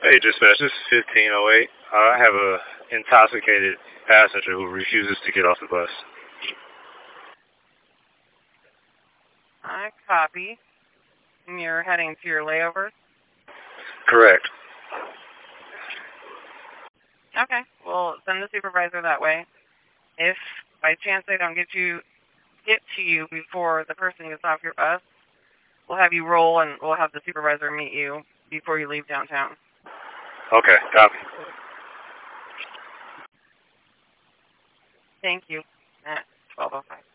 Hey, dispatch, this is 1508. I have a intoxicated passenger who refuses to get off the bus. I copy. You're heading to your layovers? Correct. Okay, well, send the supervisor that way. If by chance they don't get to you before the person gets off your bus, we'll have you roll and we'll have the supervisor meet you before you leave downtown. Okay, copy. Thank you. At 12:05.